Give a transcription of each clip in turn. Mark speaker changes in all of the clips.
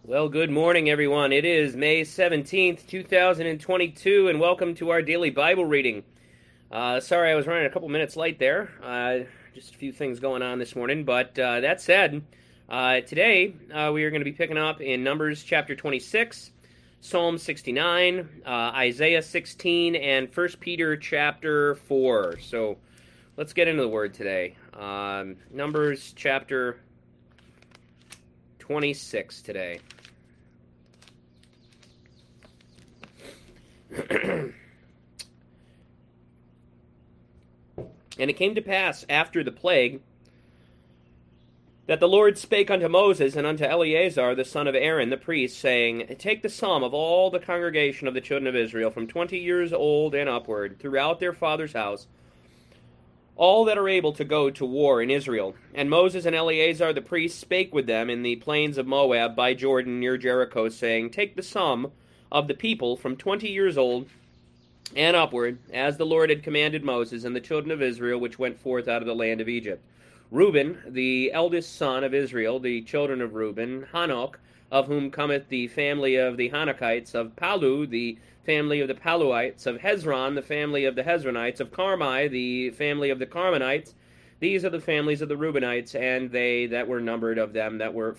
Speaker 1: Well, good morning, everyone. It is May 17th, 2022, and welcome to our daily Bible reading. Sorry I was running a couple minutes late there. Just a few things going on this morning, but that said, today we are going to be picking up in Numbers chapter 26, Psalm 69, Isaiah 16, and 1 Peter chapter 4. So let's get into the Word today. Numbers chapter 26 today. And it came to pass after the plague that the Lord spake unto Moses and unto Eleazar the son of Aaron the priest, saying, Take the sum of all the congregation of the children of Israel from 20 years old and upward, throughout their father's house, all that are able to go to war in Israel. And Moses and Eleazar the priest spake with them in the plains of Moab by Jordan near Jericho, saying, Take the sum of the people from 20 years old and upward, as the Lord had commanded Moses and the children of Israel which went forth out of the land of Egypt. Reuben, the eldest son of Israel, the children of Reuben, Hanok, of whom cometh the family of the Hanokites, of Palu, the family of the Paluites, of Hezron, the family of the Hezronites, of Carmi, the family of the Carmanites. These are the families of the Reubenites, and they that were numbered of them that were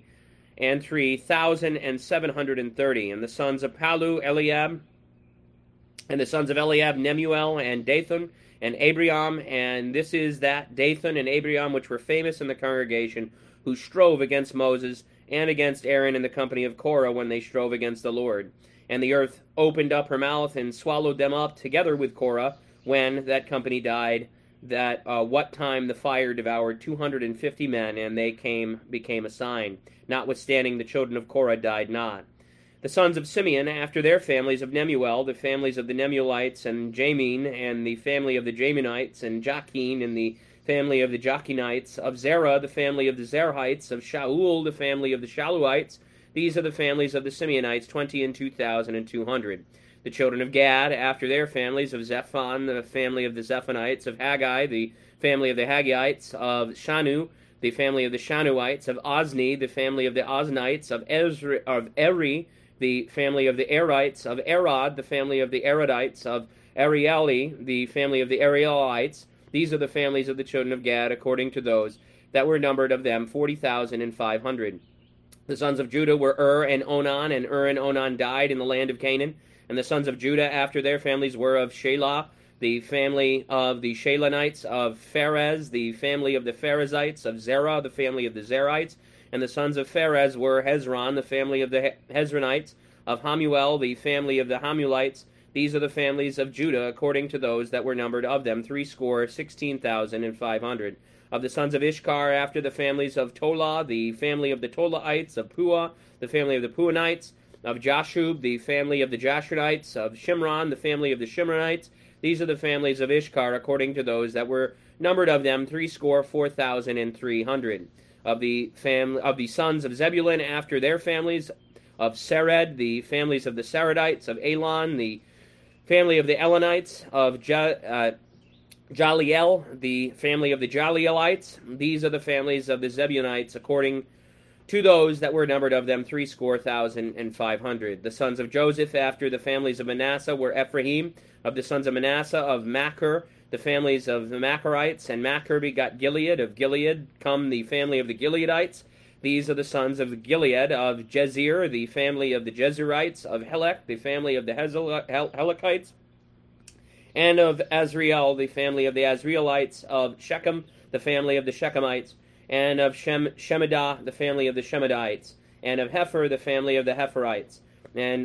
Speaker 1: 43,730. And the sons of Palu, Eliab, and the sons of Eliab, Nemuel, and Dathan, and Abiram. And this is that Dathan and Abiram which were famous in the congregation, who strove against Moses and against Aaron in the company of Korah, when they strove against the Lord. And the earth opened up her mouth and swallowed them up together with Korah, when that company died, that what time the fire devoured 250 men, and they became a sign. Notwithstanding the children of Korah died not. The sons of Simeon, after their families, of Nemuel, the families of the Nemuelites, and Jamin, and the family of the Jaminites, and Jachin, and the family of the Jachinites, of Zerah, the family of the Zerahites, of Shaul, the family of the Shaluites. These are the families of the Simeonites, 22,200. The children of Gad, after their families, of Zephon, the family of the Zephonites, of Haggai, the family of the Haggaites, of Shanu, the family of the Shanuites, of Ozni, the family of the Oznites, of Eri, the family of the Erites, of Arad, the family of the Aradites, of Arieli, the family of the Arielites. These are the families of the children of Gad, according to those that were numbered of them, 40,500. The sons of Judah were and Onan, and and Onan died in the land of Canaan. And the sons of Judah after their families were of Shelah, the family of the Shelanites, of Pharez, the family of the Pharezites, of Zerah, the family of the Zerites. And the sons of Pharez were Hezron, the family of the Hezronites, of Hamuel, the family of the Hamulites. These are the families of Judah, according to those that were numbered of them, 16,500. Of the sons of Ishkar, after the families of Tola, the family of the Tolaites, of Pua, the family of the Puanites, of Jashub, the family of the Jashunites, of Shimron, the family of the Shimronites. These are the families of Ishkar, according to those that were numbered of them, 4,300. Of the sons of Zebulun, after their families, of Sered, the families of the Seredites, of Elon, the family of the Elonites, of Jaliel, the family of the Jalielites. These are the families of the Zebulunites, according to those that were numbered of them, 3,500. The sons of Joseph, after the families of Manasseh, were Ephraim. Of the sons of Manasseh, of Machir, the families of the Machirites, and Machir begot Gilead. Of Gilead come the family of the Gileadites. These are the sons of Gilead. Of Jezir, the family of the Jezerites. Of Helek, the family of the Helekites. And of Azriel, the family of the Azrielites. Of Shechem, the family of the Shechemites. And of Shemidah, the family of the Shemidaites. And of Hepher, the family of the Hepherites. And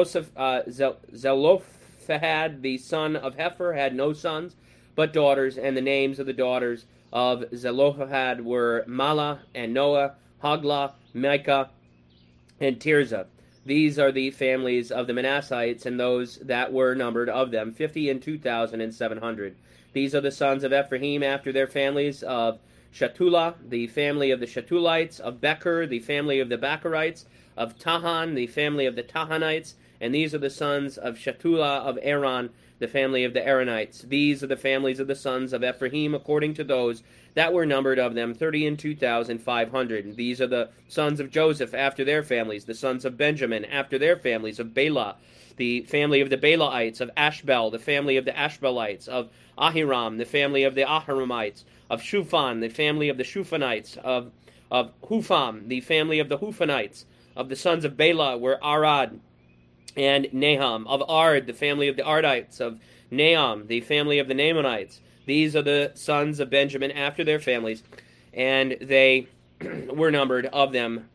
Speaker 1: Zelophehad, the son of Hepher, had no sons, but daughters, and the names of the daughters of Zelophehad were Mala, and Noah, Hagla, Micah, and Tirzah. These are the families of the Manassites, and those that were numbered of them, 52,700. These are the sons of Ephraim after their families, of Shatula, the family of the Shatulites, of Becher, the family of the Becherites, of Tahan, the family of the Tahanites. And these are the sons of Shetulah of Aaron, the family of the Aaronites. These are the families of the sons of Ephraim, according to those that were numbered of them, 32,500. These are the sons of Joseph after their families, the sons of Benjamin after their families, of Bela, the family of the Belaites, of Ashbel, the family of the Ashbelites, of Ahiram, the family of the Ahiramites, of Shuphan, the family of the Shuphanites, of Hufam, the family of the Hufanites, of the sons of Bela were Arad and Naham, of Ard, the family of the Ardites, of Naam, the family of the Naamanites. These are the sons of Benjamin after their families, and they were numbered of them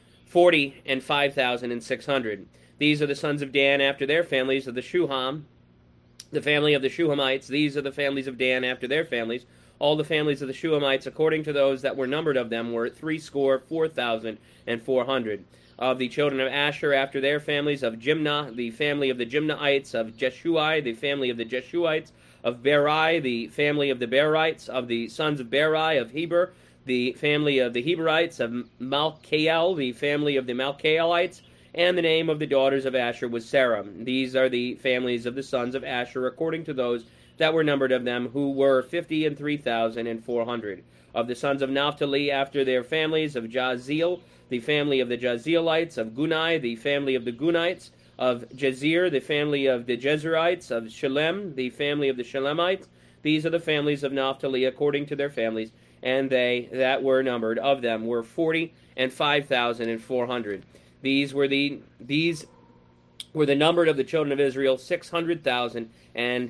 Speaker 1: 45,600. These are the sons of Dan after their families, of the Shuham, the family of the Shuhamites. These are the families of Dan after their families. All the families of the Shuhamites, according to those that were numbered of them, were 4,400. Of the children of Asher after their families, of Jimnah, the family of the Jimnahites, of Jeshui, the family of the Jeshuites, of Berai, the family of the Berites, of the sons of Berai, of Heber, the family of the Heberites, of Malchiel, the family of the Malchielites, and the name of the daughters of Asher was Sarah. These are the families of the sons of Asher, according to those that were numbered of them, who were 53,400. Of the sons of Naphtali after their families, of Jaziel, the family of the Jazielites, of Gunai, the family of the Gunites, of Jezir, the family of the Jezerites, of Shalem, the family of the Shalemites. These are the families of Naphtali according to their families, and they that were numbered of them were 45,400. These were the numbered of the children of Israel 600,000 and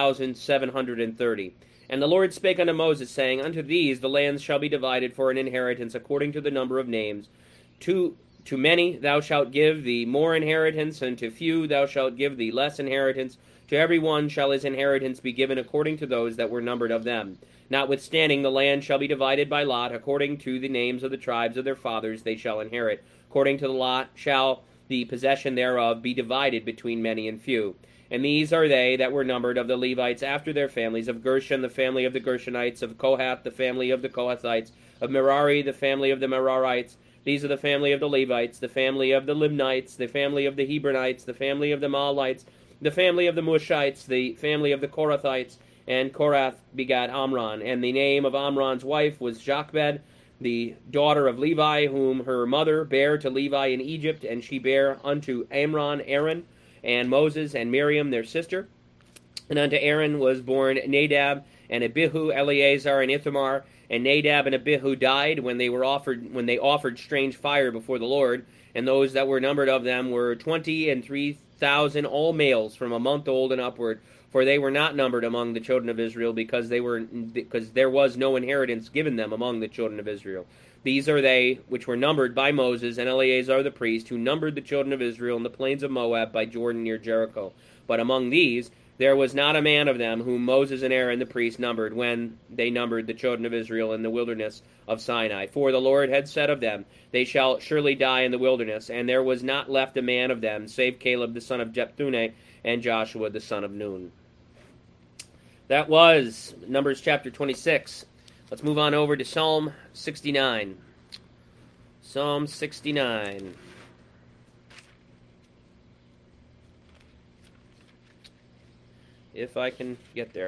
Speaker 1: 1,730. And the Lord spake unto Moses, saying, Unto these the lands shall be divided for an inheritance according to the number of names. To many thou shalt give the more inheritance, and to few thou shalt give the less inheritance. To every one shall his inheritance be given according to those that were numbered of them. Notwithstanding, the land shall be divided by lot, according to the names of the tribes of their fathers they shall inherit. According to the lot shall the possession thereof be divided between many and few. And these are they that were numbered of the Levites after their families, of Gershon, the family of the Gershonites, of Kohath, the family of the Kohathites, of Merari, the family of the Merarites. These are the family of the Levites, the family of the Limnites, the family of the Hebronites, the family of the Mahalites, the family of the Mushites, the family of the Korathites. And Korath begat Amram, and the name of Amram's wife was Jochebed, the daughter of Levi, whom her mother bare to Levi in Egypt, and she bare unto Amram Aaron, and Moses and Miriam their sister. And unto Aaron was born Nadab, and Abihu, Eleazar, and Ithamar. And Nadab and Abihu died when they offered strange fire before the Lord. And those that were numbered of them were 23,000, all males from a month old and upward. For they were not numbered among the children of Israel, because there was no inheritance given them among the children of Israel. These are they which were numbered by Moses and Eleazar the priest, who numbered the children of Israel in the plains of Moab by Jordan near Jericho. But among these there was not a man of them whom Moses and Aaron the priest numbered, when they numbered the children of Israel in the wilderness of Sinai. For the Lord had said of them, They shall surely die in the wilderness. And there was not left a man of them, save Caleb the son of Jephunneh, and Joshua the son of Nun. That was Numbers chapter 26. Let's move on over to Psalm 69. Psalm 69. If I can get there.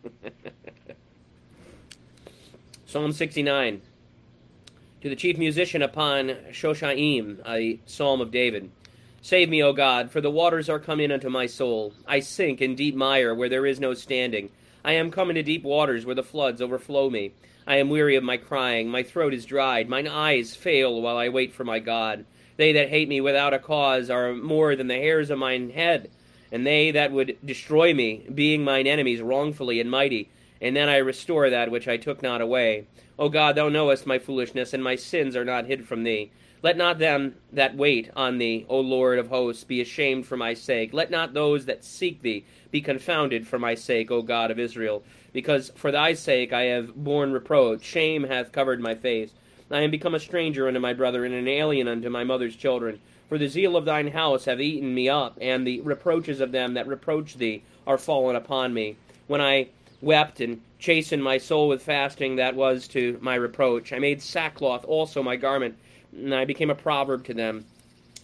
Speaker 1: Psalm 69. To the chief musician upon Shoshaim, a psalm of David. Save me, O God, for the waters are come in unto my soul. I sink in deep mire where there is no standing. I am come into deep waters where the floods overflow me. I am weary of my crying. My throat is dried. Mine eyes fail while I wait for my God. They that hate me without a cause are more than the hairs of mine head. And they that would destroy me, being mine enemies wrongfully and mighty. And then I restore that which I took not away. O God, thou knowest my foolishness, and my sins are not hid from thee. Let not them that wait on thee, O Lord of hosts, be ashamed for my sake. Let not those that seek thee be confounded for my sake, O God of Israel. Because for thy sake I have borne reproach. Shame hath covered my face. I am become a stranger unto my brethren, and an alien unto my mother's children. For the zeal of thine house have eaten me up, and the reproaches of them that reproach thee are fallen upon me. When I wept and chastened my soul with fasting, that was to my reproach. I made sackcloth also my garment, and I became a proverb to them.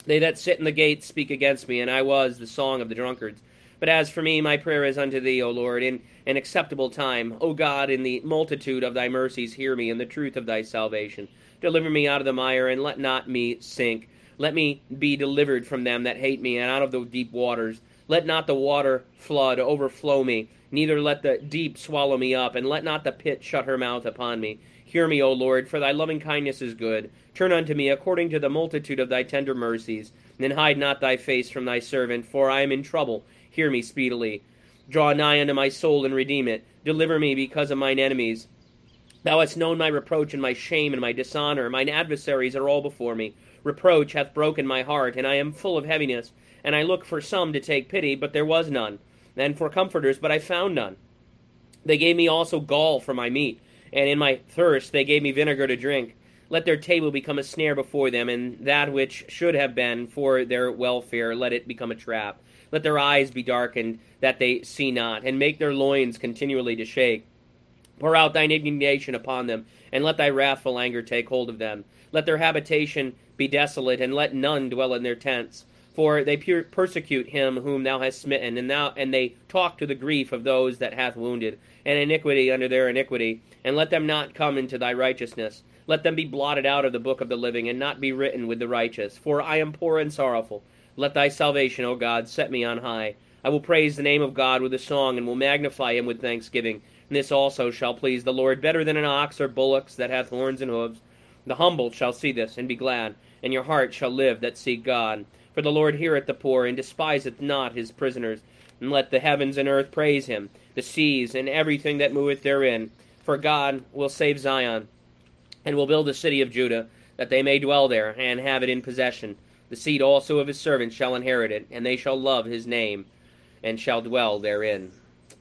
Speaker 1: They that sit in the gates speak against me, and I was the song of the drunkards. But as for me, my prayer is unto thee, O Lord, in an acceptable time. O God, in the multitude of thy mercies hear me, in the truth of thy salvation. Deliver me out of the mire, and let not me sink. Let me be delivered from them that hate me, and out of the deep waters. Let not the water flood overflow me, neither let the deep swallow me up, and let not the pit shut her mouth upon me. Hear me, O Lord, for thy loving kindness is good. Turn unto me according to the multitude of thy tender mercies, and hide not thy face from thy servant, for I am in trouble. Hear me speedily. Draw nigh unto my soul, and redeem it. Deliver me because of mine enemies. Thou hast known my reproach and my shame and my dishonor. Mine adversaries are all before me. Reproach hath broken my heart, and I am full of heaviness. And I looked for some to take pity, but there was none, and for comforters, but I found none. They gave me also gall for my meat, and in my thirst they gave me vinegar to drink. Let their table become a snare before them, and that which should have been for their welfare, let it become a trap. Let their eyes be darkened, that they see not, and make their loins continually to shake. Pour out thine indignation upon them, and let thy wrathful anger take hold of them. Let their habitation be desolate, and let none dwell in their tents. For they persecute him whom thou hast smitten, and they talk to the grief of those that hath wounded, and iniquity under their iniquity. And let them not come into thy righteousness. Let them be blotted out of the book of the living, and not be written with the righteous. For I am poor and sorrowful. Let thy salvation, O God, set me on high. I will praise the name of God with a song, and will magnify him with thanksgiving. And this also shall please the Lord better than an ox or bullocks that hath horns and hoofs. The humble shall see this, and be glad, and your heart shall live that seek God. For the Lord heareth the poor, and despiseth not his prisoners. And let the heavens and earth praise him, the seas, and everything that moveth therein. For God will save Zion, and will build the city of Judah, that they may dwell there, and have it in possession. The seed also of his servants shall inherit it, and they shall love his name, and shall dwell therein.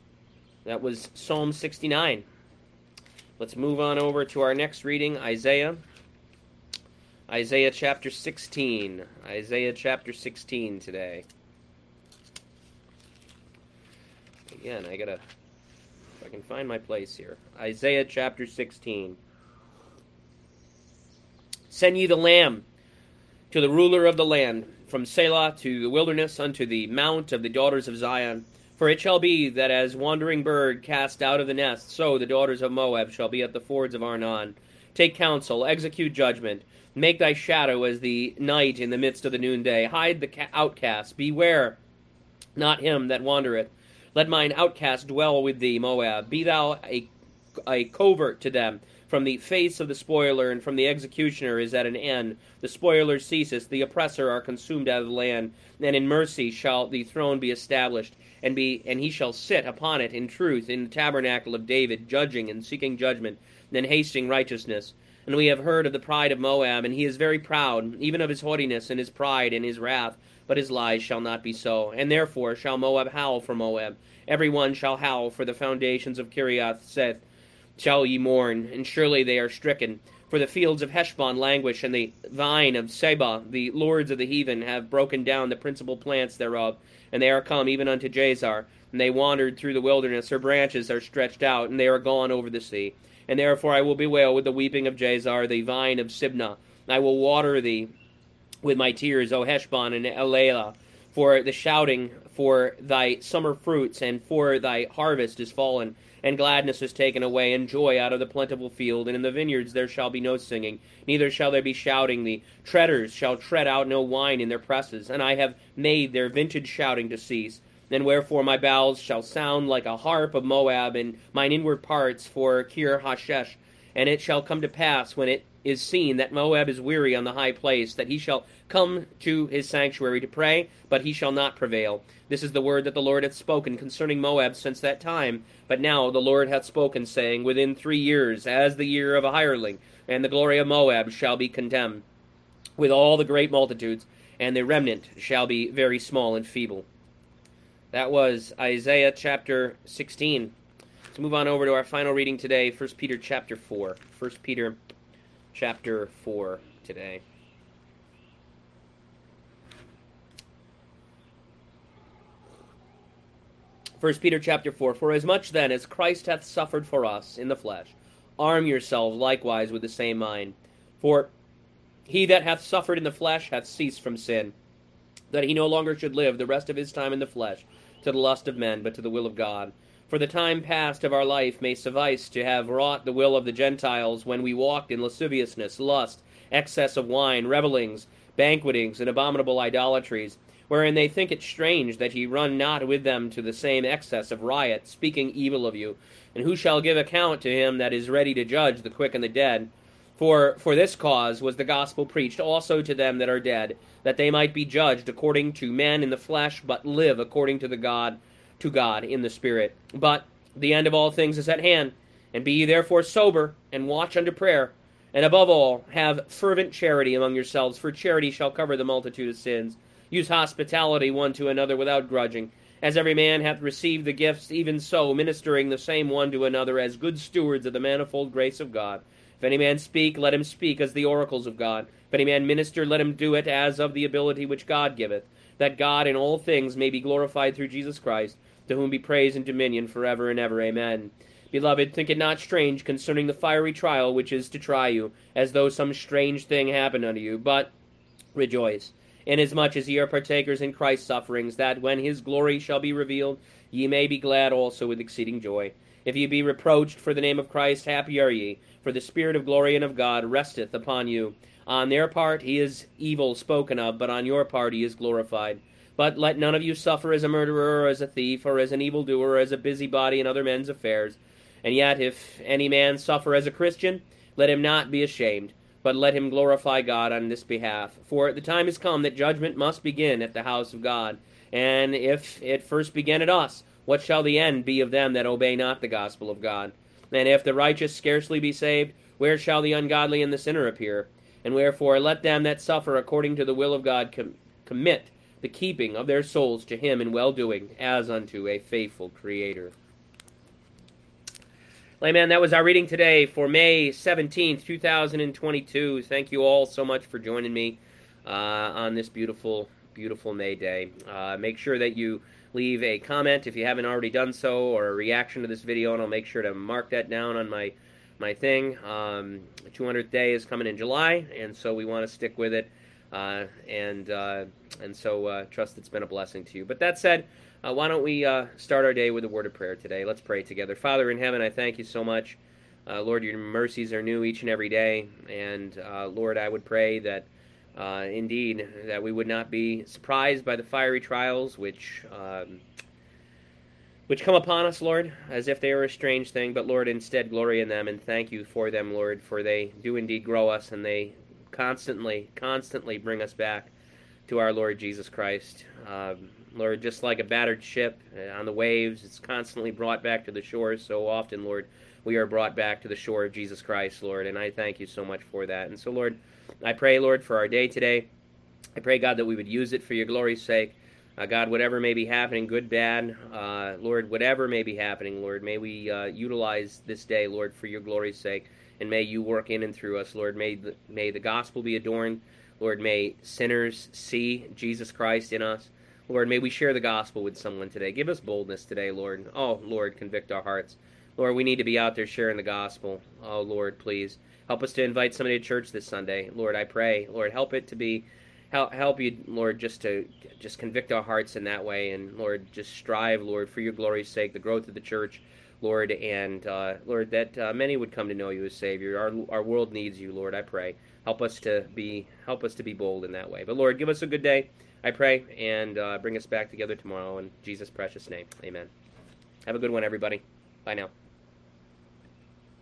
Speaker 1: That was Psalm 69. Let's move on over to our next reading, Isaiah. Isaiah chapter 16. Isaiah chapter 16 today. Again, if I can find my place here. Isaiah chapter 16. Send ye the Lamb to the ruler of the land, from Selah to the wilderness unto the mount of the daughters of Zion. For it shall be that as wandering bird cast out of the nest, so the daughters of Moab shall be at the fords of Arnon. Take counsel, execute judgment. Make thy shadow as the night in the midst of the noonday. Hide the outcast. Beware not him that wandereth. Let mine outcast dwell with thee, Moab. Be thou a covert to them. From the face of the spoiler and from the executioner is at an end. The spoiler ceaseth, the oppressor are consumed out of the land. And in mercy shall the throne be established, and he shall sit upon it in truth, in the tabernacle of David, judging and seeking judgment, and hasting righteousness. And we have heard of the pride of Moab, and he is very proud, even of his haughtiness and his pride and his wrath. But his lies shall not be so. And therefore shall Moab howl for Moab. Every one shall howl for the foundations of Kiriath Seth. Shall ye mourn, and surely they are stricken. For the fields of Heshbon languish, and the vine of Seba, the lords of the heathen, have broken down the principal plants thereof. And they are come even unto Jazar, and they wandered through the wilderness. Her branches are stretched out, and they are gone over the sea. And therefore I will bewail with the weeping of Jazar, the vine of Sibnah. I will water thee with my tears, O Heshbon and Elelah, for the shouting for thy summer fruits, and for thy harvest is fallen, and gladness is taken away, and joy out of the plentiful field. And in the vineyards there shall be no singing, neither shall there be shouting. The treaders shall tread out no wine in their presses, and I have made their vintage shouting to cease. And wherefore my bowels shall sound like a harp of Moab, and mine inward parts for Kir Hashesh. And it shall come to pass, when it is seen that Moab is weary on the high place, that he shall come to his sanctuary to pray, but he shall not prevail. This is the word that the Lord hath spoken concerning Moab since that time. But now the Lord hath spoken, saying, Within 3 years, as the year of a hireling, and the glory of Moab shall be contemned, with all the great multitudes, and the remnant shall be very small and feeble. That was Isaiah chapter 16. Let's move on over to our final reading today, 1 Peter chapter 4. 1 Peter chapter 4 today. First Peter chapter 4, For as much then as Christ hath suffered for us in the flesh, arm yourselves likewise with the same mind. For He that hath suffered in the flesh hath ceased from sin, that he no longer should live the rest of his time in the flesh, to the lust of men, but to the will of God. For the time past of our life may suffice to have wrought the will of the Gentiles, when we walked in lasciviousness, lust, excess of wine, revellings, banquetings, and abominable idolatries, wherein they think it strange that ye run not with them to the same excess of riot, speaking evil of you. And who shall give account to him that is ready to judge the quick and the dead? For this cause was the gospel preached also to them that are dead, that they might be judged according to men in the flesh, but live according to God in the Spirit. But the end of all things is at hand, and be ye therefore sober, and watch unto prayer. And above all, have fervent charity among yourselves, for charity shall cover the multitude of sins. Use hospitality one to another without grudging. As every man hath received the gifts, even so, ministering the same one to another, as good stewards of the manifold grace of God. If any man speak, let him speak as the oracles of God. If any man minister, let him do it as of the ability which God giveth, that God in all things may be glorified through Jesus Christ, to whom be praise and dominion forever and ever. Amen. Beloved, think it not strange concerning the fiery trial which is to try you, as though some strange thing happened unto you, but rejoice, inasmuch as ye are partakers in Christ's sufferings, that when his glory shall be revealed, ye may be glad also with exceeding joy. If ye be reproached for the name of Christ, happy are ye, for the Spirit of glory and of God resteth upon you. On their part he is evil spoken of, but on your part he is glorified. But let none of you suffer as a murderer, or as a thief, or as an evildoer, or as a busybody in other men's affairs. And yet if any man suffer as a Christian, let him not be ashamed, but let him glorify God on this behalf. For the time is come that judgment must begin at the house of God. And if it first begin at us, what shall the end be of them that obey not the gospel of God? And if the righteous scarcely be saved, where shall the ungodly and the sinner appear? And wherefore let them that suffer according to the will of God commit the keeping of their souls to him in well-doing, as unto a faithful Creator. Amen. That was our reading today for May 17th, 2022. Thank you all so much for joining me on this beautiful, beautiful May Day. Make sure that you leave a comment if you haven't already done so, or a reaction to this video, and I'll make sure to mark that down on my thing. 200th day is coming in July, and so we want to stick with it, and so trust it's been a blessing to you. But that said, why don't we start our day with a word of prayer today? Let's pray together. Father in heaven, I thank you so much. Lord, your mercies are new each and every day, and Lord, I would pray that indeed, that we would not be surprised by the fiery trials which come upon us, Lord, as if they were a strange thing, but Lord, instead glory in them, and thank you for them, Lord, for they do indeed grow us, and they constantly bring us back to our Lord Jesus Christ. Lord, just like a battered ship on the waves, it's constantly brought back to the shore. So often, Lord, we are brought back to the shore of Jesus Christ, Lord, and I thank you so much for that. And so, Lord, I pray, Lord, for our day today. I pray, God, that we would use it for your glory's sake. God, whatever may be happening, good, bad, Lord, whatever may be happening, Lord, may we utilize this day, Lord, for your glory's sake, and may you work in and through us, Lord. May the gospel be adorned. Lord, may sinners see Jesus Christ in us. Lord, may we share the gospel with someone today. Give us boldness today, Lord. Oh, Lord, convict our hearts. Lord, we need to be out there sharing the gospel. Oh, Lord, please. Help us to invite somebody to church this Sunday. Lord, I pray. Lord, help it to be, help you, Lord, just convict our hearts in that way. And, Lord, just strive, Lord, for your glory's sake, the growth of the church, Lord, and, Lord, that many would come to know you as Savior. Our world needs you, Lord, I pray. Help us to be bold in that way. But, Lord, give us a good day, I pray, and bring us back together tomorrow in Jesus' precious name. Amen. Have a good one, everybody. Bye now.